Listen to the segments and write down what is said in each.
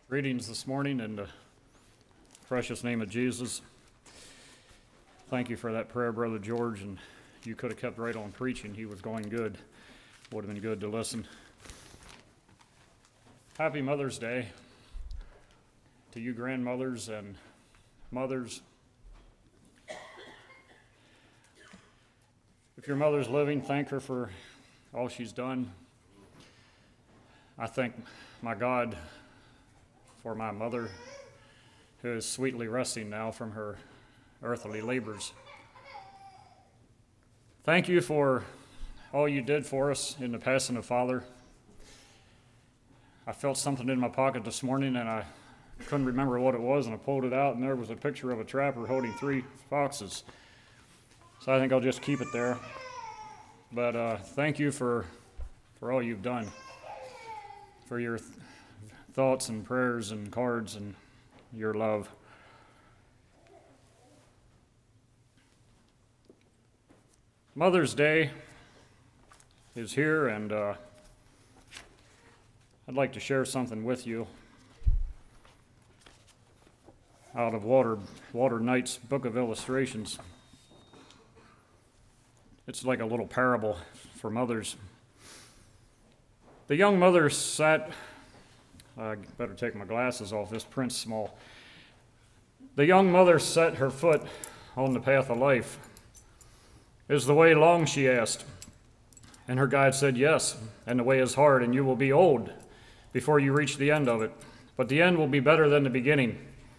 Greetings this morning in the precious name of Jesus. Thank you for that prayer, Brother George, and you could have kept right on preaching. He was going good. Would have been good to listen. Happy Mother's Day to you grandmothers and mothers. If your mother's living, thank her for all she's done. I thank my God for my mother, who is sweetly resting now from her earthly labors. Thank you for all you did for us in the passing of Father. I felt something in my pocket this morning, and I couldn't remember what it was, and I pulled it out, and there was a picture of a trapper holding 3 foxes. So I think I'll just keep it there. But thank you for all you've done, for your thoughts and prayers and cards and your love. Mother's Day is here, and I'd like to share something with you out of Walter Knight's Book of Illustrations. It's like a little parable for mothers. The young mother sat I better take my glasses off, this print's small. The young mother set her foot on the path of life. Is the way long, she asked. And her guide said, yes, and the way is hard, and you will be old before you reach the end of it. But the end will be better than the beginning.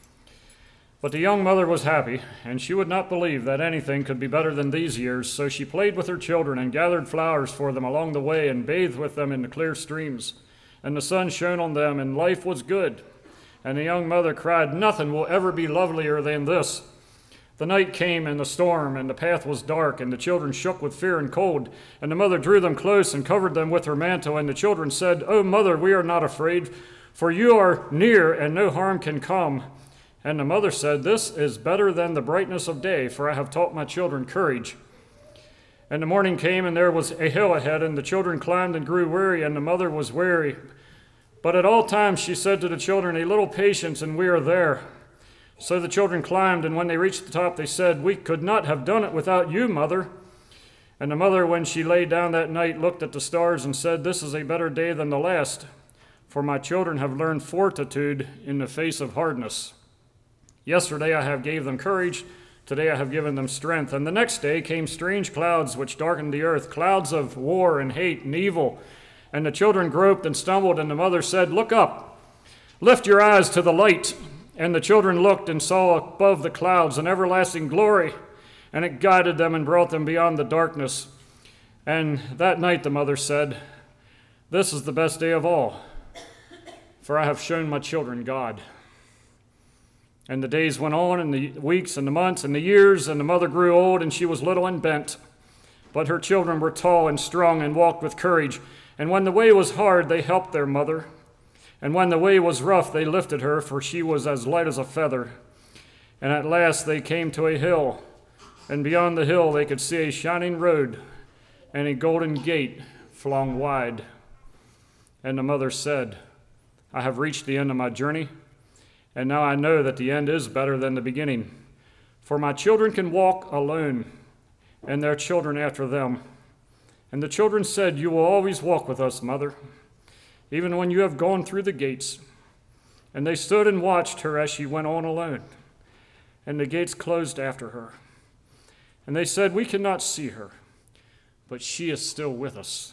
But the young mother was happy, and she would not believe that anything could be better than these years, so she played with her children and gathered flowers for them along the way and bathed with them in the clear streams. And the sun shone on them, and life was good. And the young mother cried, nothing will ever be lovelier than this. The night came, and the storm, and the path was dark, and the children shook with fear and cold. And the mother drew them close and covered them with her mantle, and the children said, oh, mother, we are not afraid, for you are near, and no harm can come. And the mother said, this is better than the brightness of day, for I have taught my children courage. And the morning came, and there was a hill ahead, and the children climbed and grew weary, and the mother was weary. But at all times she said to the children, a little patience, and we are there. So the children climbed, and when they reached the top, they said, we could not have done it without you, mother. And the mother, when she lay down that night, looked at the stars and said, this is a better day than the last, for my children have learned fortitude in the face of hardness. Yesterday I have gave them courage, today I have given them strength. And the next day came strange clouds which darkened the earth, clouds of war and hate and evil. And the children groped and stumbled, and the mother said, look up, lift your eyes to the light. And the children looked and saw above the clouds an everlasting glory, and it guided them and brought them beyond the darkness. And that night the mother said, this is the best day of all, for I have shown my children God. And the days went on, and the weeks and the months and the years, and the mother grew old, and she was little and bent. But her children were tall and strong and walked with courage. And when the way was hard, they helped their mother. And when the way was rough, they lifted her, for she was as light as a feather. And at last they came to a hill, and beyond the hill they could see a shining road and a golden gate flung wide. And the mother said, I have reached the end of my journey. And now I know that the end is better than the beginning. For my children can walk alone, and their children after them. And the children said, you will always walk with us, mother, even when you have gone through the gates. And they stood and watched her as she went on alone. And the gates closed after her. And they said, we cannot see her, but she is still with us.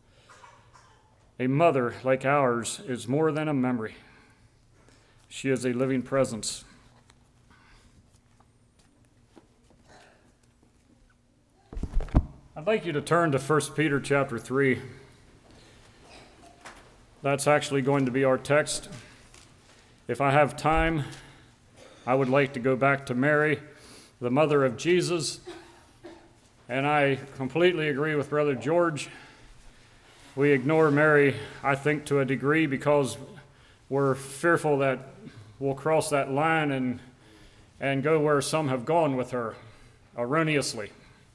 A mother like ours is more than a memory. She is a living presence. I'd like you to turn to 1 Peter chapter 3. That's actually going to be our text. If I have time, I would like to go back to Mary, the mother of Jesus. And I completely agree with Brother George. We ignore Mary, I think, to a degree because we're fearful that we'll cross that line and go where some have gone with her erroneously.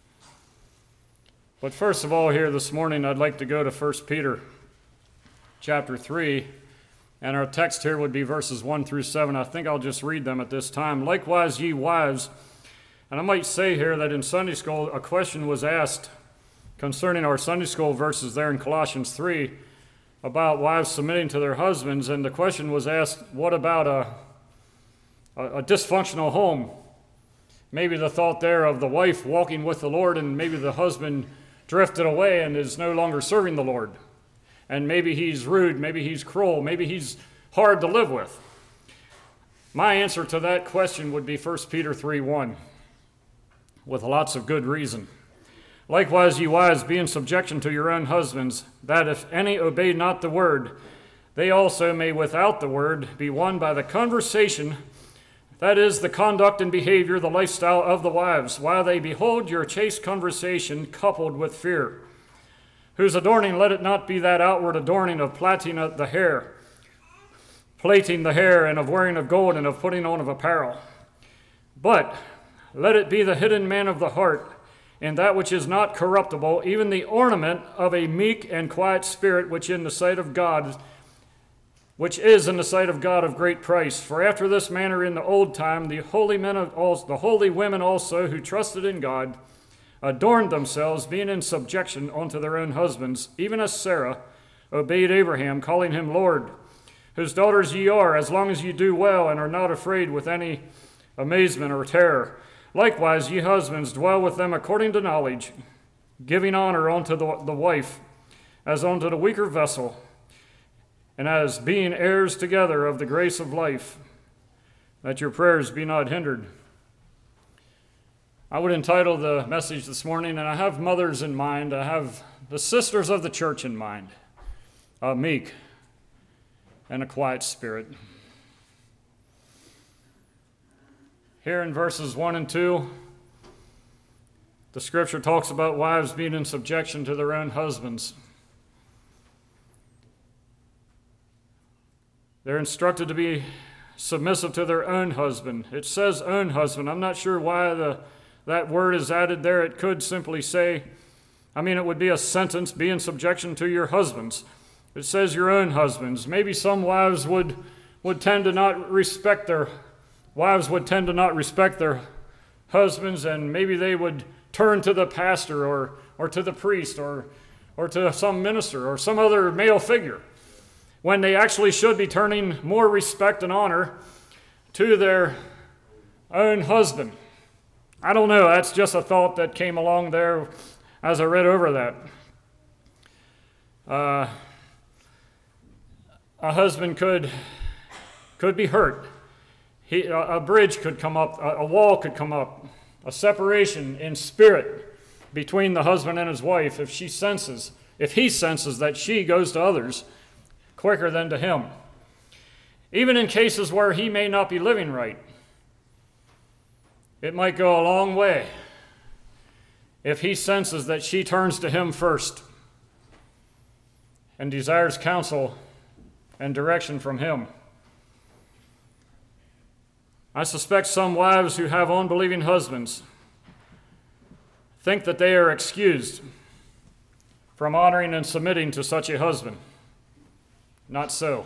But first of all, here this morning, I'd like to go to 1 Peter chapter 3 And our text here would be verses 1 through 7. I think I'll just read them at this time. Likewise, ye wives, and I might say here that in Sunday school a question was asked concerning our Sunday school verses there in Colossians 3 about wives submitting to their husbands, and the question was asked, what about a dysfunctional home? Maybe the thought there of the wife walking with the Lord, and maybe the husband drifted away and is no longer serving the Lord. And maybe he's rude, maybe he's cruel, maybe he's hard to live with. My answer to that question would be 1 Peter 3:1, with lots of good reason. Likewise, ye wives, be in subjection to your own husbands, that if any obey not the word, they also may without the word be won by the conversation, that is, the conduct and behavior, the lifestyle of the wives, while they behold your chaste conversation coupled with fear, whose adorning let it not be that outward adorning of plaiting the hair, and of wearing of gold, and of putting on of apparel. But let it be the hidden man of the heart, and that which is not corruptible, even the ornament of a meek and quiet spirit, which is in the sight of God of great price. For after this manner in the old time, the holy women also who trusted in God adorned themselves, being in subjection unto their own husbands, even as Sarah obeyed Abraham, calling him Lord, whose daughters ye are, as long as ye do well and are not afraid with any amazement or terror. Likewise, ye husbands, dwell with them according to knowledge, giving honor unto the wife as unto the weaker vessel, and as being heirs together of the grace of life, that your prayers be not hindered. I would entitle the message this morning, and I have mothers in mind, I have the sisters of the church in mind, a meek and a quiet spirit. Here in verses 1 and 2, the scripture talks about wives being in subjection to their own husbands. They're instructed to be submissive to their own husband. It says own husband. I'm not sure why that word is added there. It could simply say, it would be a sentence, be in subjection to your husbands. It says your own husbands. Maybe some wives would tend to not respect their husbands, and maybe they would turn to the pastor or to the priest or to some minister or some other male figure, when they actually should be turning more respect and honor to their own husband. I don't know, that's just a thought that came along there as I read over that. A husband could be hurt. A bridge could come up, a wall could come up, a separation in spirit between the husband and his wife if he senses that she goes to others quicker than to him. Even in cases where he may not be living right, it might go a long way if he senses that she turns to him first and desires counsel and direction from him. I suspect some wives who have unbelieving husbands think that they are excused from honoring and submitting to such a husband. Not so.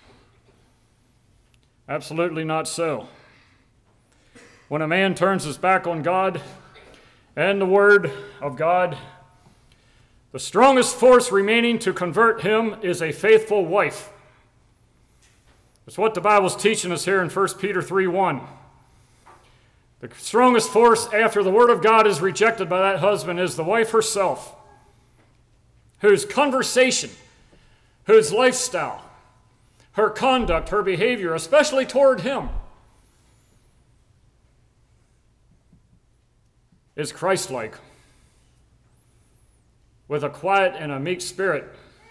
Absolutely not so. When a man turns his back on God and the Word of God, the strongest force remaining to convert him is a faithful wife. That's what the Bible's teaching us here in 1 Peter 3:1. The strongest force after the Word of God is rejected by that husband is the wife herself, whose conversation, whose lifestyle, her conduct, her behavior, especially toward him, is Christ-like, with a quiet and a meek spirit,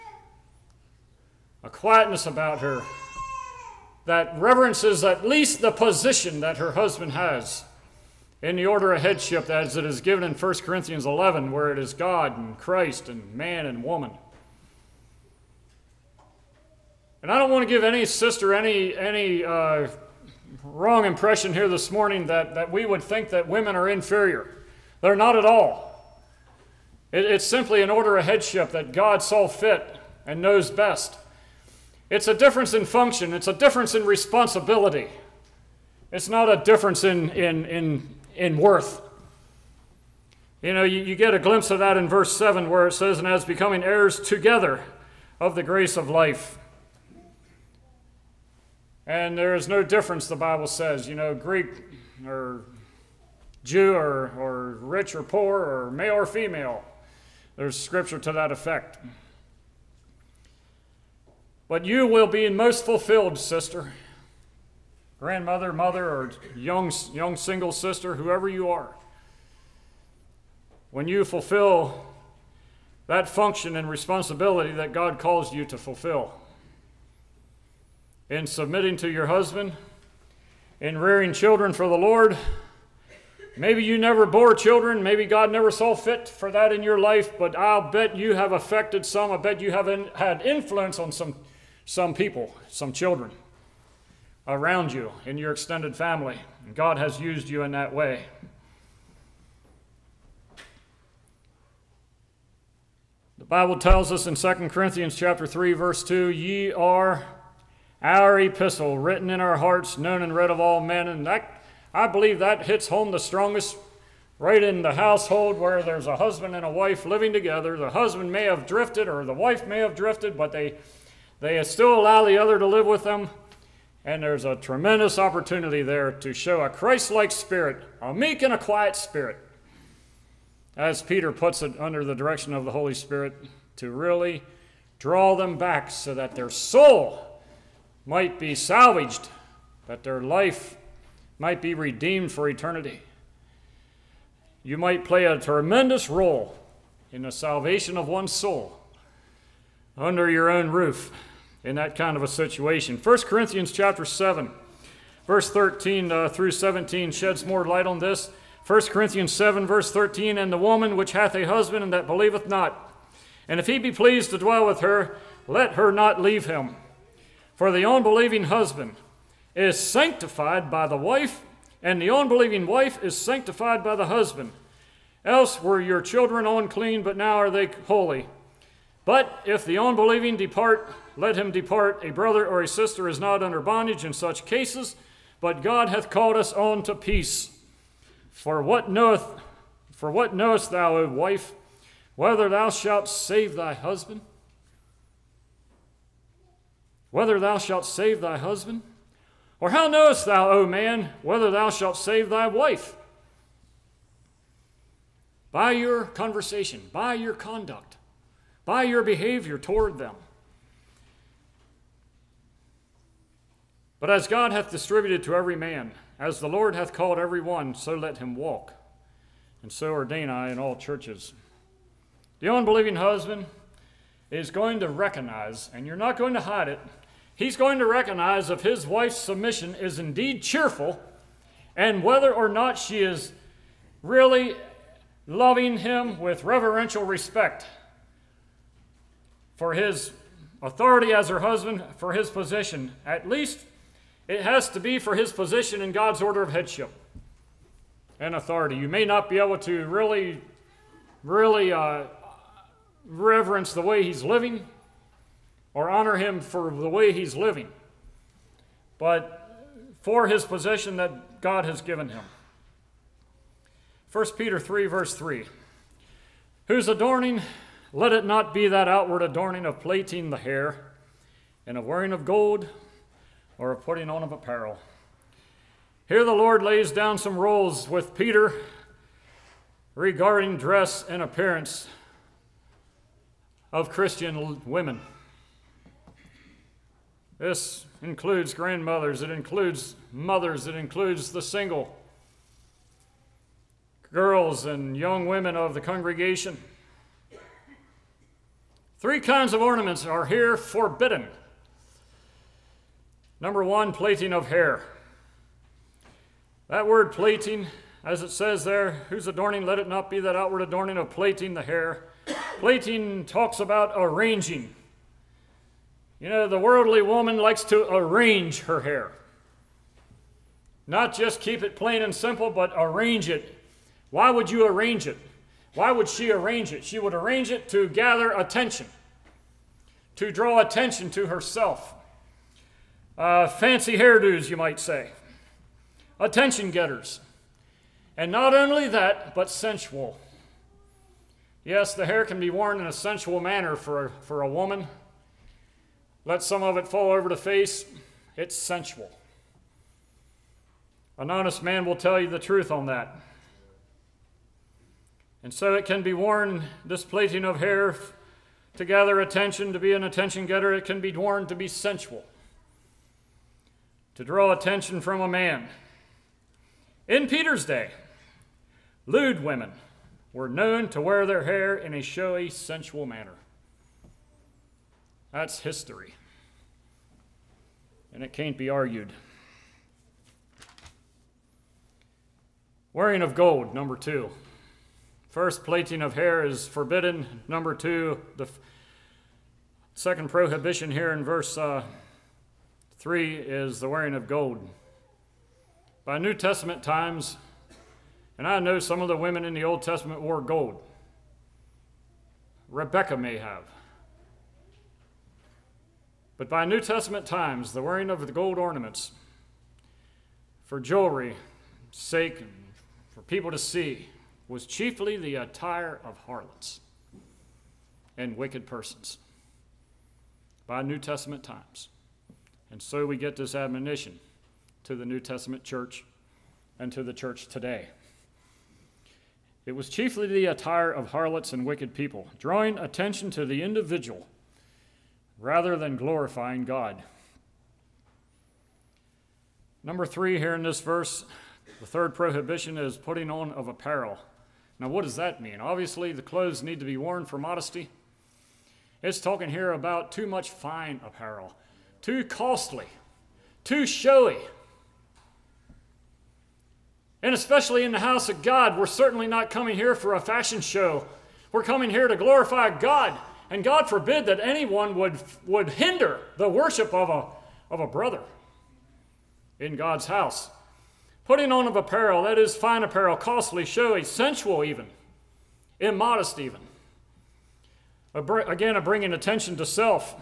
a quietness about her that reverences at least the position that her husband has in the order of headship as it is given in 1 Corinthians 11, where it is God and Christ and man and woman. And I don't want to give any sister any wrong impression here this morning that we would think that women are inferior. They're not at all. It's simply an order of headship that God saw fit and knows best. It's a difference in function. It's a difference in responsibility. It's not a difference in worth. You know, you get a glimpse of that in verse 7 where it says, and as becoming heirs together of the grace of life. And there is no difference, the Bible says, you know, Greek or Jew or rich or poor or male or female. There's scripture to that effect. But you will be most fulfilled, sister, grandmother, mother, or young single sister, whoever you are, when you fulfill that function and responsibility that God calls you to fulfill. In submitting to your husband, in rearing children for the Lord. Maybe you never bore children. Maybe God never saw fit for that in your life, but I'll bet you have affected some. I bet you have had influence on some people, some children around you in your extended family. And God has used you in that way. The Bible tells us in 2 Corinthians chapter 3, verse 2, ye are our epistle, written in our hearts, known and read of all men. And that, I believe that hits home the strongest right in the household where there's a husband and a wife living together. The husband may have drifted or the wife may have drifted, but they still allow the other to live with them. And there's a tremendous opportunity there to show a Christ-like spirit, a meek and a quiet spirit, as Peter puts it, under the direction of the Holy Spirit, to really draw them back so that their soul might be salvaged, that their life might be redeemed for eternity. You might play a tremendous role in the salvation of one's soul under your own roof in that kind of a situation. 1 Corinthians chapter 7, verse 13 through 17 sheds more light on this. 1 Corinthians 7, verse 13, and the woman which hath a husband and that believeth not, and if he be pleased to dwell with her, let her not leave him. For the unbelieving husband is sanctified by the wife, and the unbelieving wife is sanctified by the husband. Else were your children unclean, but now are they holy. But if the unbelieving depart, let him depart. A brother or a sister is not under bondage in such cases, but God hath called us on to peace. For what knowest thou, O wife, whether thou shalt save thy husband? Whether thou shalt save thy husband? Or how knowest thou, O man, whether thou shalt save thy wife? By your conversation, by your conduct, by your behavior toward them. But as God hath distributed to every man, as the Lord hath called every one, so let him walk. And so ordain I in all churches. The unbelieving husband is going to recognize, and you're not going to hide it, he's going to recognize if his wife's submission is indeed cheerful, and whether or not she is really loving him with reverential respect for his authority as her husband, for his position. At least it has to be for his position in God's order of headship and authority. You may not be able to really reverence the way he's living or honor him for the way he's living, but for his position that God has given him. 1 Peter 3, verse 3, whose adorning, let it not be that outward adorning of plaiting the hair and of wearing of gold or of putting on of apparel. Here the Lord lays down some rules with Peter regarding dress and appearance of Christian women. This includes grandmothers, it includes mothers, it includes the single girls and young women of the congregation. 3 kinds of ornaments are here forbidden. Number 1, plaiting of hair. That word plaiting, as it says there, whose adorning, let it not be that outward adorning of plaiting the hair. Plaiting talks about arranging. You know, the worldly woman likes to arrange her hair. Not just keep it plain and simple, but arrange it. Why would you arrange it? Why would she arrange it? She would arrange it to gather attention, to draw attention to herself. fancy hairdos, you might say, attention getters. And not only that, but sensual. Yes, the hair can be worn in a sensual manner for a woman. Let some of it fall over the face. It's sensual. An honest man will tell you the truth on that. And so it can be worn, this plaiting of hair, to gather attention, to be an attention getter. It can be worn to be sensual, to draw attention from a man. In Peter's day, lewd women were known to wear their hair in a showy, sensual manner. That's history, and it can't be argued. Wearing of gold, number 2. First, plaiting of hair is forbidden. Number 2, the second prohibition here in verse 3 is the wearing of gold. By New Testament times, and I know some of the women in the Old Testament wore gold. Rebecca may have. But by New Testament times, the wearing of the gold ornaments for jewelry sake, and for people to see, was chiefly the attire of harlots and wicked persons by New Testament times. And so we get this admonition to the New Testament church and to the church today. It was chiefly the attire of harlots and wicked people, drawing attention to the individual rather than glorifying God. Number 3 here in this verse, the third prohibition is putting on of apparel. Now, what does that mean? Obviously, the clothes need to be worn for modesty. It's talking here about too much fine apparel, too costly, too showy. And especially in the house of God, we're certainly not coming here for a fashion show. We're coming here to glorify God. And God forbid that anyone would hinder the worship of a brother in God's house. Putting on of apparel, that is fine apparel, costly, showy, sensual even, immodest even. Again, a bringing attention to self.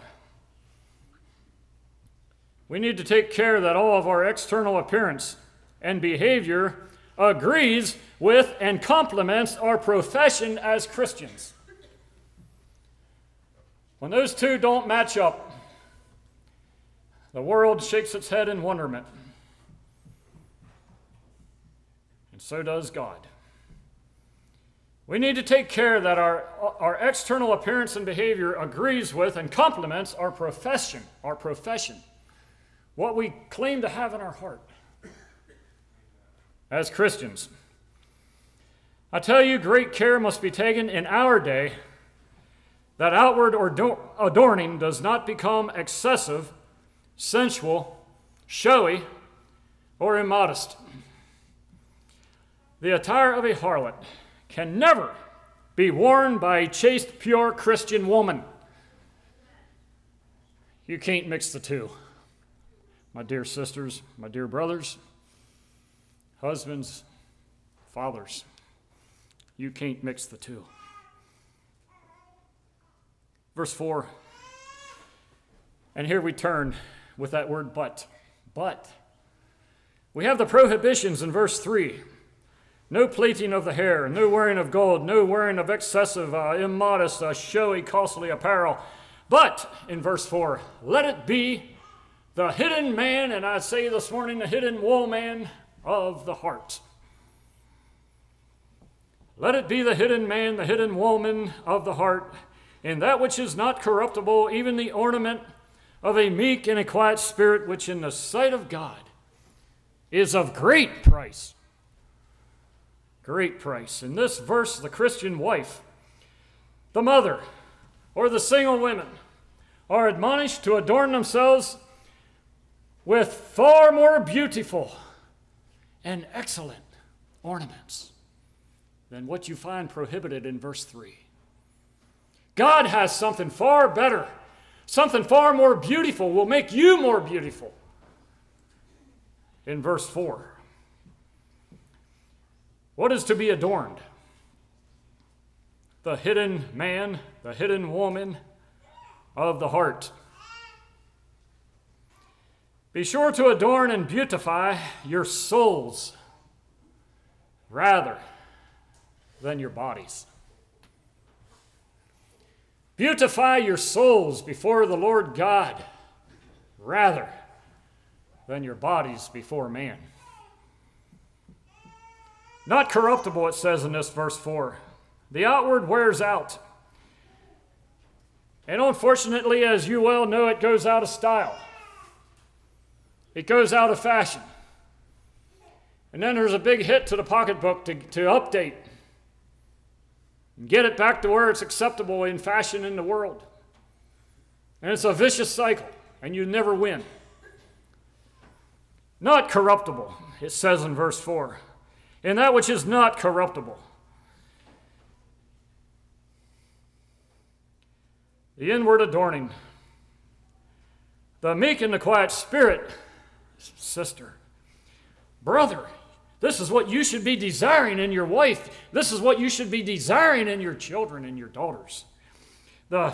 We need to take care that all of our external appearance and behavior agrees with and complements our profession as Christians. When those two don't match up, the world shakes its head in wonderment. And so does God. We need to take care that our external appearance and behavior agrees with and complements our profession, what we claim to have in our heart as Christians. I tell you, great care must be taken in our day that outward adorning does not become excessive, sensual, showy, or immodest. The attire of a harlot can never be worn by a chaste, pure Christian woman. You can't mix the two. My dear sisters, my dear brothers, husbands, fathers, you can't mix the two. Verse 4, and here we turn with that word but. But. We have the prohibitions in verse 3. No plaiting of the hair, no wearing of gold, no wearing of excessive, immodest, showy, costly apparel. But, in verse 4, let it be the hidden man, and I say this morning, the hidden woman of the heart. Let it be the hidden man, the hidden woman of the heart, in that which is not corruptible, even the ornament of a meek and a quiet spirit, which in the sight of God is of great price. Great price. In this verse, the Christian wife, the mother, or the single women are admonished to adorn themselves with far more beautiful and excellent ornaments than what you find prohibited in verse 3. God has something far better, something far more beautiful, will make you more beautiful in verse 4. What is to be adorned? The hidden man, the hidden woman of the heart. Be sure to adorn and beautify your souls rather than your bodies. Beautify your souls before the Lord God rather than your bodies before man. Not corruptible, it says in this verse 4. The outward wears out. And unfortunately, as you well know, it goes out of style. It goes out of fashion. And then there's a big hit to the pocketbook to update and get it back to where it's acceptable in fashion in the world. And it's a vicious cycle, and you never win. Not corruptible, it says in verse 4. And that which is not corruptible. The inward adorning. The meek and the quiet spirit, sister, brother, this is what you should be desiring in your wife. This is what you should be desiring in your children and your daughters. The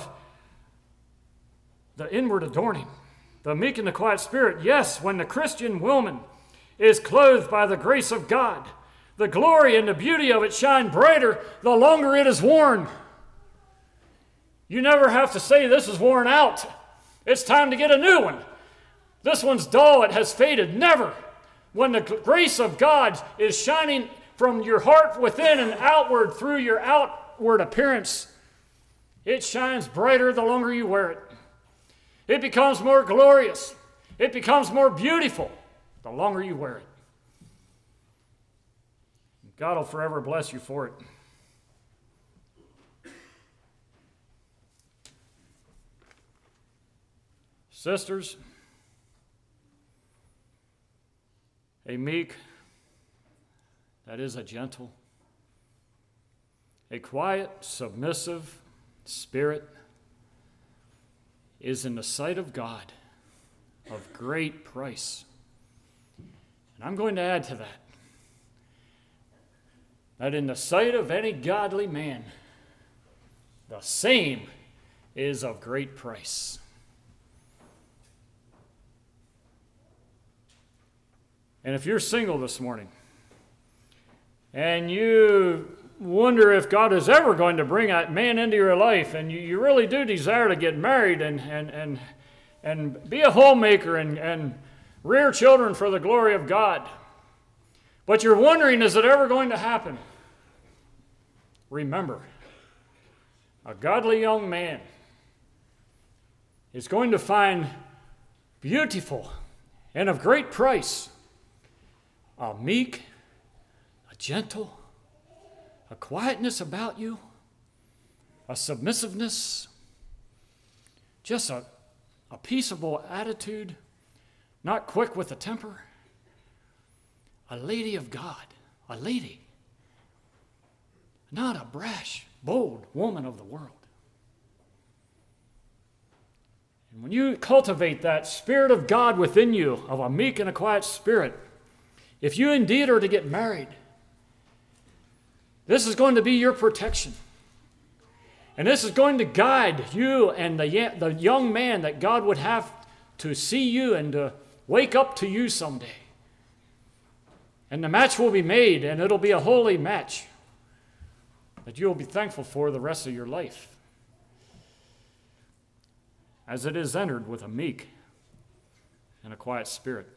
inward adorning. The meek and the quiet spirit. Yes, when the Christian woman is clothed by the grace of God, the glory and the beauty of it shine brighter the longer it is worn. You never have to say this is worn out. It's time to get a new one. This one's dull, it has faded. Never. When the grace of God is shining from your heart within and outward through your outward appearance, it shines brighter the longer you wear it. It becomes more glorious. It becomes more beautiful the longer you wear it. God will forever bless you for it. Sisters, a meek, that is a gentle, a quiet, submissive spirit is in the sight of God of great price. And I'm going to add to that in the sight of any godly man, the same is of great price. And if you're single this morning, and you wonder if God is ever going to bring a man into your life, and you really do desire to get married and be a homemaker and rear children for the glory of God, but you're wondering, is it ever going to happen? Remember, a godly young man is going to find beautiful and of great price a meek, a gentle, a quietness about you, a submissiveness, just a peaceable attitude, not quick with a temper, a lady of God, a lady, not a brash, bold woman of the world. And when you cultivate that Spirit of God within you, of a meek and a quiet spirit, if you indeed are to get married, this is going to be your protection. And this is going to guide you and the young man that God would have to see you and to wake up to you someday. And the match will be made, and it'll be a holy match that you'll be thankful for the rest of your life, as it is entered with a meek and a quiet spirit.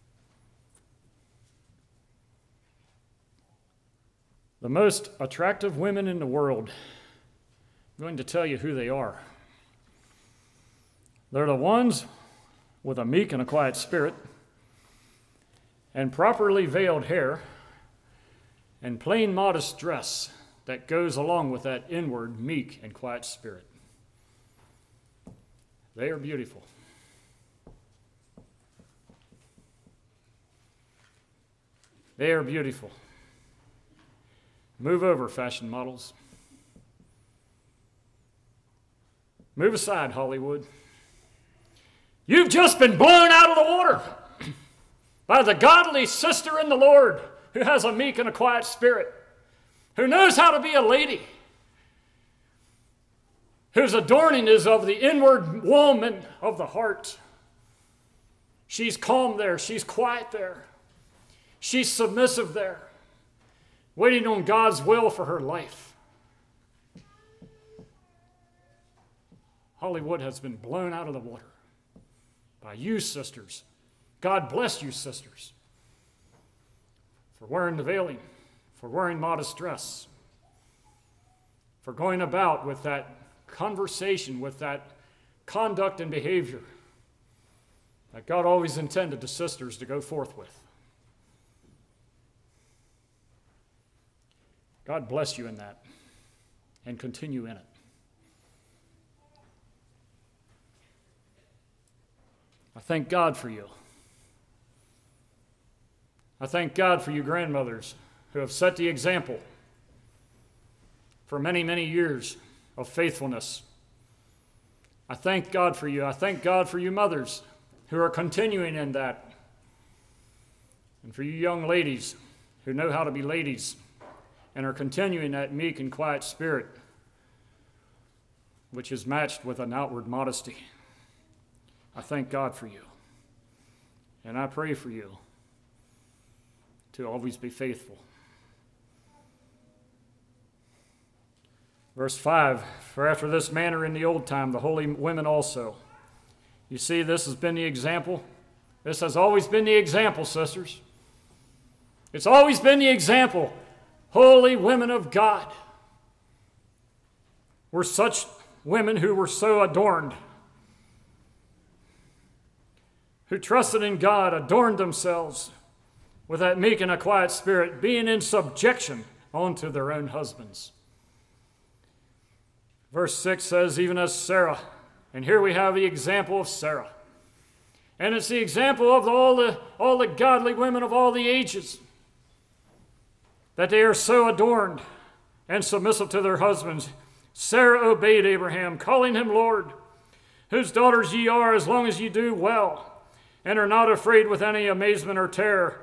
The most attractive women in the world, I'm going to tell you who they are. They're the ones with a meek and a quiet spirit, and properly veiled hair, and plain modest dress that goes along with that inward meek and quiet spirit. They are beautiful. They are beautiful. Move over, fashion models. Move aside, Hollywood. You've just been blown out of the water by the godly sister in the Lord who has a meek and a quiet spirit, who knows how to be a lady, whose adorning is of the inward woman of the heart. She's calm there. She's quiet there. She's submissive there, waiting on God's will for her life. Hollywood has been blown out of the water by you, sisters. God bless you, sisters, for wearing the veiling, for wearing modest dress, for going about with that conversation, with that conduct and behavior that God always intended the sisters to go forth with. God bless you in that and continue in it. I thank God for you. I thank God for you grandmothers who have set the example for many, many years of faithfulness. I thank God for you. I thank God for you mothers who are continuing in that. And for you young ladies who know how to be ladies and are continuing that meek and quiet spirit, which is matched with an outward modesty. I thank God for you. And I pray for you to always be faithful. Verse 5, for after this manner in the old time, the holy women also. You see, this has been the example. This has always been the example, sisters. It's always been the example. Holy women of God were such women who were so adorned, who trusted in God, adorned themselves with that meek and a quiet spirit, being in subjection unto their own husbands. Verse 6 says, even as Sarah, and here we have the example of Sarah. And it's the example of all the godly women of all the ages, that they are so adorned and submissive to their husbands. Sarah obeyed Abraham, calling him Lord, whose daughters ye are, as long as ye do well, and are not afraid with any amazement or terror.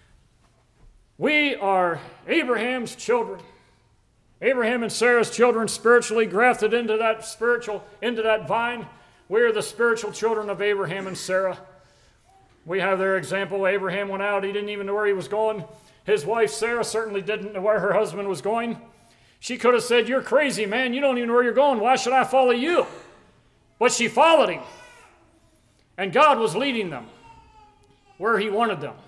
We are Abraham's children. Abraham and Sarah's children, spiritually grafted into that vine. We are the spiritual children of Abraham and Sarah. We have their example. Abraham went out. He didn't even know where he was going. His wife, Sarah, certainly didn't know where her husband was going. She could have said, you're crazy, man. You don't even know where you're going. Why should I follow you? But she followed him. And God was leading them where he wanted them.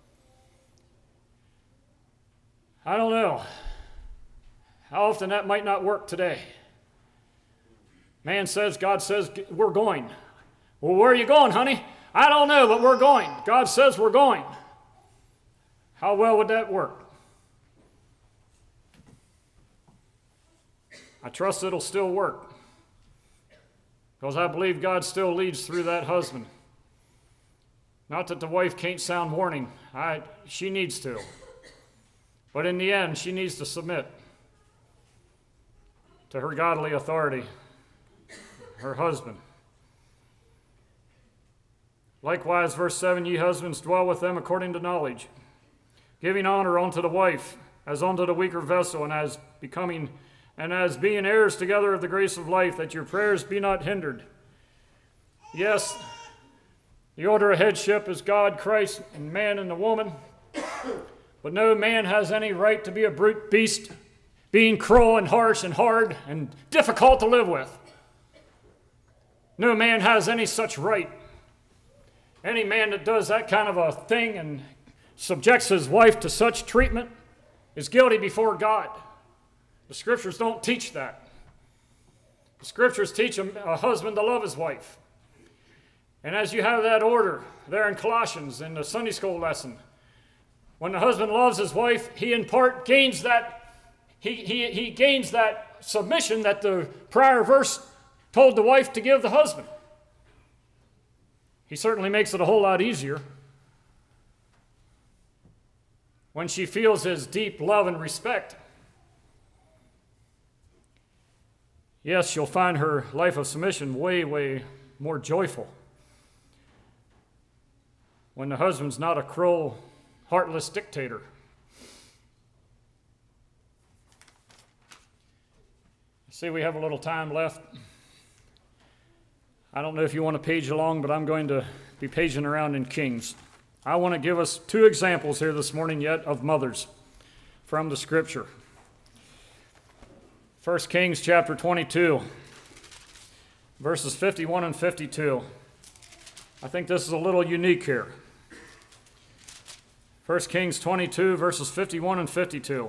I don't know how often that might not work today. Man says, God says, we're going. Well, where are you going, honey? I don't know, but we're going. God says we're going. How well would that work? I trust it'll still work, because I believe God still leads through that husband. Not that the wife can't sound warning. She needs to. But in the end, she needs to submit to her godly authority, her husband. Likewise, verse 7, ye husbands, dwell with them according to knowledge, giving honor unto the wife as unto the weaker vessel, and as being heirs together of the grace of life, that your prayers be not hindered. Yes, the order of headship is God, Christ, and man and the woman. But no man has any right to be a brute beast, being cruel and harsh and hard and difficult to live with. No man has any such right. Any man that does that kind of a thing and subjects his wife to such treatment is guilty before God. The scriptures don't teach that. The scriptures teach a husband to love his wife. And as you have that order there in Colossians in the Sunday school lesson, when the husband loves his wife, he in part gains that, he gains that submission that the prior verse told the wife to give the husband. He certainly makes it a whole lot easier when she feels his deep love and respect. Yes, she'll find her life of submission way, way more joyful when the husband's not a cruel, heartless dictator. See, we have a little time left. I don't know if you want to page along, but I'm going to be paging around in Kings. I want to give us two examples here this morning yet of mothers from the Scripture. 1 Kings chapter 22, verses 51 and 52. I think this is a little unique here. 1 Kings 22, verses 51 and 52.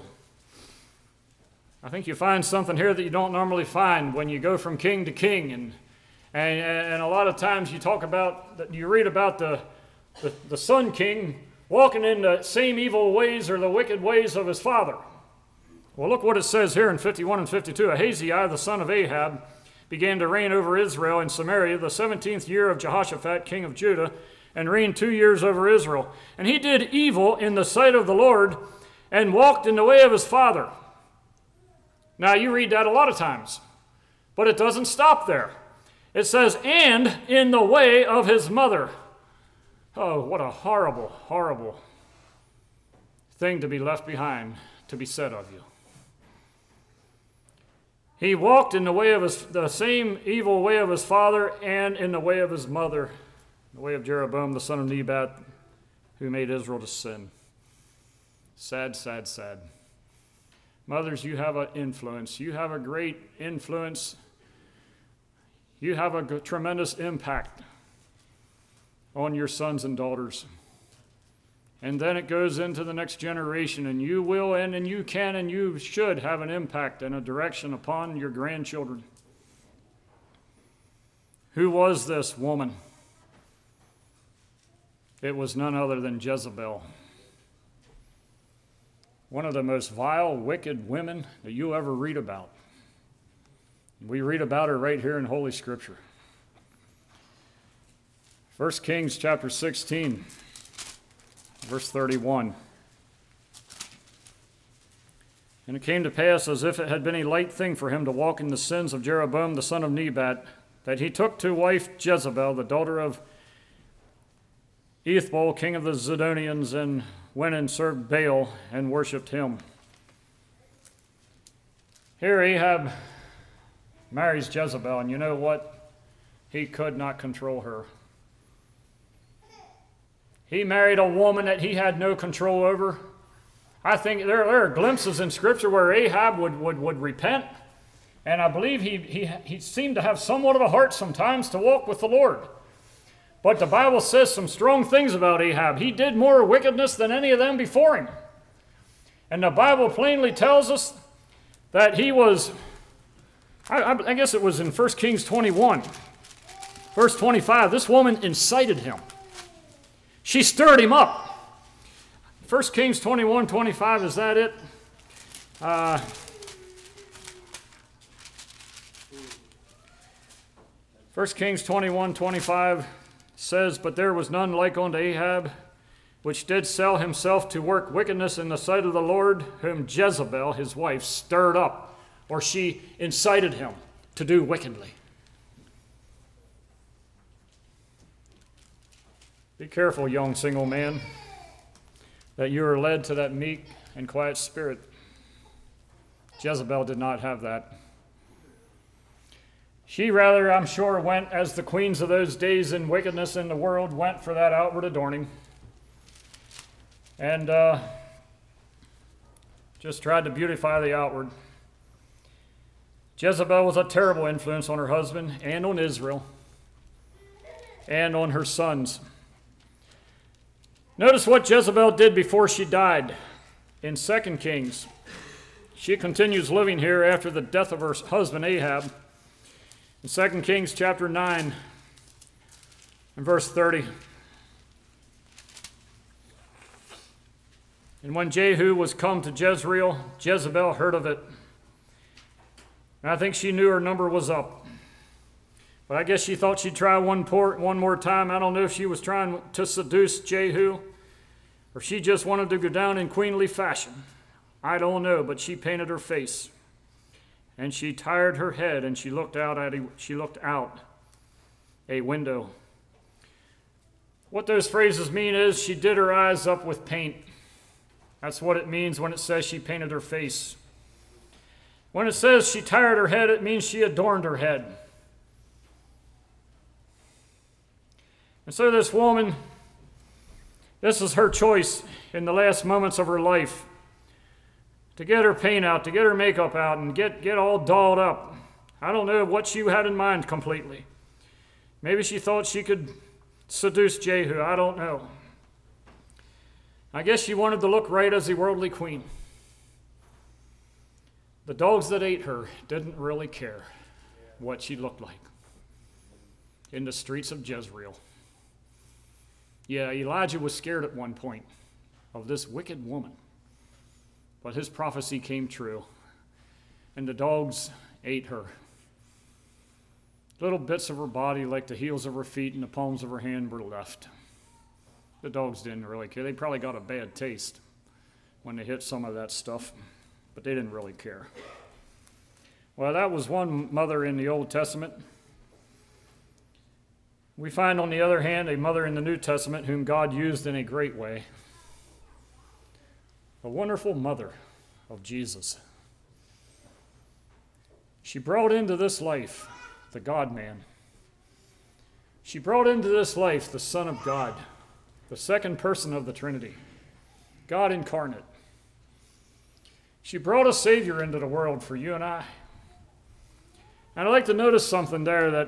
I think you find something here that you don't normally find when you go from king to king. And a lot of times you read about the son king walking in the same evil ways or the wicked ways of his father. Well, look what it says here in 51 and 52. Ahaziah, the son of Ahab, began to reign over Israel in Samaria the 17th year of Jehoshaphat, king of Judah, and reigned 2 years over Israel. And he did evil in the sight of the Lord and walked in the way of his father. Now, you read that a lot of times, but it doesn't stop there. It says, and in the way of his mother. Oh, what a horrible, horrible thing to be left behind, to be said of you. He walked in the way of the same evil way of his father and in the way of his mother, the way of Jeroboam, the son of Nebat, who made Israel to sin. Sad, sad, sad. Mothers, you have an influence. You have a great influence. You have a tremendous impact on your sons and daughters. And then it goes into the next generation, and you will and you can and you should have an impact and a direction upon your grandchildren. Who was this woman? It was none other than Jezebel. One of the most vile, wicked women that you ever read about. We read about her right here in Holy Scripture. 1 Kings chapter 16. Verse 31. And it came to pass, as if it had been a light thing for him to walk in the sins of Jeroboam the son of Nebat, that he took to wife Jezebel, the daughter of Ethbaal, king of the Zidonians, and went and served Baal and worshipped him. Here Ahab marries Jezebel, and you know what? He could not control her. He married a woman that he had no control over. I think there are glimpses in Scripture where Ahab would repent, and I believe he seemed to have somewhat of a heart sometimes to walk with the Lord. But the Bible says some strong things about Ahab. He did more wickedness than any of them before him. And the Bible plainly tells us that he was, I guess it was in 1 Kings 21, verse 25, this woman incited him. She stirred him up. 1 Kings 21:25, is that it? 1 Kings 21:25 says, but there was none like unto Ahab, which did sell himself to work wickedness in the sight of the Lord, whom Jezebel, his wife, stirred up, or she incited him to do wickedly. Be careful, young single man, that you are led to that meek and quiet spirit. Jezebel did not have that. She rather, I'm sure, went as the queens of those days in wickedness in the world went for that outward adorning. And just tried to beautify the outward. Jezebel was a terrible influence on her husband and on Israel and on her sons. Notice what Jezebel did before she died in 2 Kings. She continues living here after the death of her husband Ahab. In 2 Kings chapter 9 and verse 30. And when Jehu was come to Jezreel, Jezebel heard of it. And I think she knew her number was up. But I guess she thought she'd try one more time. I don't know if she was trying to seduce Jehu or she just wanted to go down in queenly fashion. I don't know, but she painted her face. And she tired her head and she looked out a window. What those phrases mean is she did her eyes up with paint. That's what it means when it says she painted her face. When it says she tired her head, it means she adorned her head. And so this woman, this is her choice in the last moments of her life, to get her paint out, to get her makeup out, and get all dolled up. I don't know what she had in mind completely. Maybe she thought she could seduce Jehu. I don't know. I guess she wanted to look right as the worldly queen. The dogs that ate her didn't really care what she looked like in the streets of Jezreel. Yeah, Elijah was scared at one point of this wicked woman, but his prophecy came true, and the dogs ate her. Little bits of her body, like the heels of her feet and the palms of her hand, were left. The dogs didn't really care. They probably got a bad taste when they hit some of that stuff, but they didn't really care. Well, that was one mother in the Old Testament. We find, on the other hand, a mother in the New Testament whom God used in a great way. A wonderful mother of Jesus. She brought into this life the God-man. She brought into this life the Son of God, the second person of the Trinity, God incarnate. She brought a Savior into the world for you and I. And I'd like to notice something there that,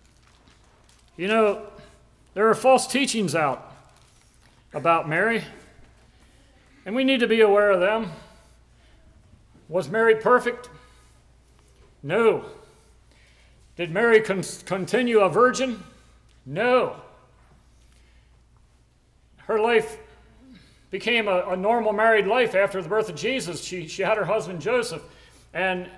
there are false teachings out about Mary, and we need to be aware of them. Was Mary perfect? No. Did Mary continue a virgin? No. Her life became a normal married life after the birth of Jesus. She had her husband Joseph, and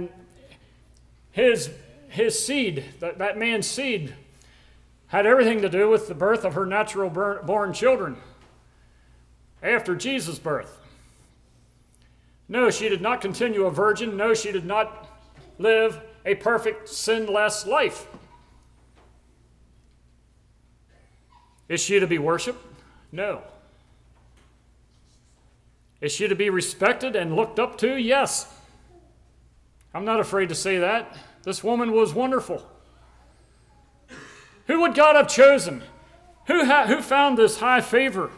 his seed, that man's seed, had everything to do with the birth of her natural born children after Jesus' birth. No, she did not continue a virgin. No, she did not live a perfect, sinless life. Is she to be worshiped? No. Is she to be respected and looked up to? Yes. I'm not afraid to say that. This woman was wonderful. Who would God have chosen? Who found this high favor?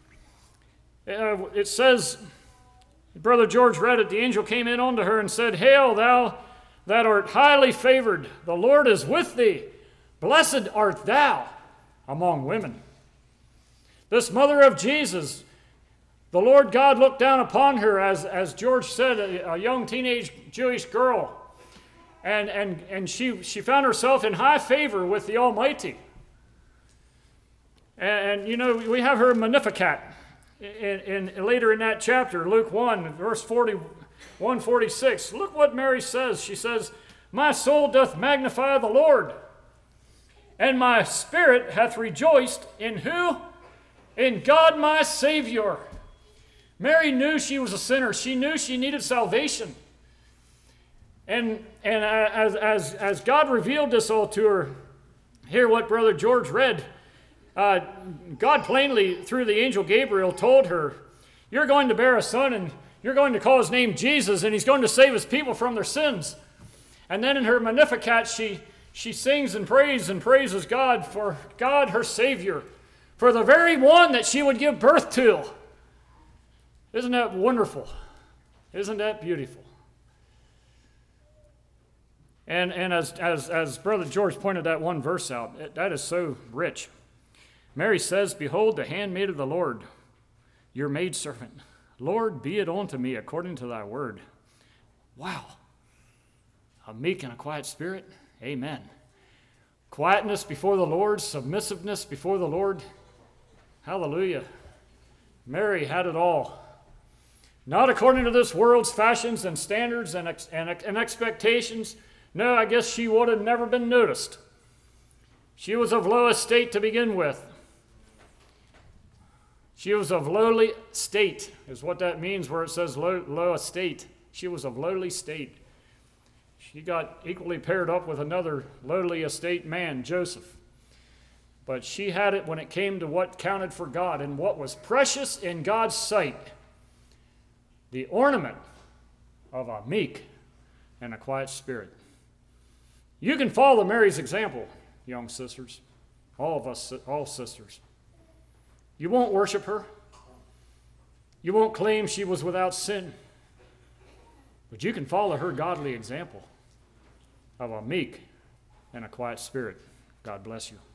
It says, Brother George read it, the angel came in unto her and said, Hail, thou that art highly favored, the Lord is with thee. Blessed art thou among women. This mother of Jesus, the Lord God looked down upon her, as George said, a young teenage Jewish girl. And she found herself in high favor with the Almighty. And we have her Magnificat later in that chapter, Luke 1, verse 41, 46. Look what Mary says. She says, My soul doth magnify the Lord, and my spirit hath rejoiced in who? In God my Savior. Mary knew she was a sinner. She knew she needed salvation. And as God revealed this all to her, hear what Brother George read. God plainly, through the angel Gabriel, told her, you're going to bear a son, and you're going to call his name Jesus, and he's going to save his people from their sins. And then in her Magnificat, she sings and praises God, for God, her Savior, for the very one that she would give birth to. Isn't that wonderful? Isn't that beautiful? And as Brother George pointed that one verse out, that is so rich. Mary says, Behold, the handmaid of the Lord, your maidservant. Lord, be it unto me according to thy word. Wow. A meek and a quiet spirit? Amen. Quietness before the Lord, submissiveness before the Lord. Hallelujah. Mary had it all. Not according to this world's fashions and standards and expectations. No, I guess she would have never been noticed. She was of low estate to begin with. She was of lowly state, is what that means where it says low estate. She was of lowly state. She got equally paired up with another lowly estate man, Joseph. But she had it when it came to what counted for God and what was precious in God's sight. The ornament of a meek and a quiet spirit. You can follow Mary's example, young sisters. all of us, all sisters. You won't worship her. You won't claim she was without sin. But you can follow her godly example of a meek and a quiet spirit. God bless you.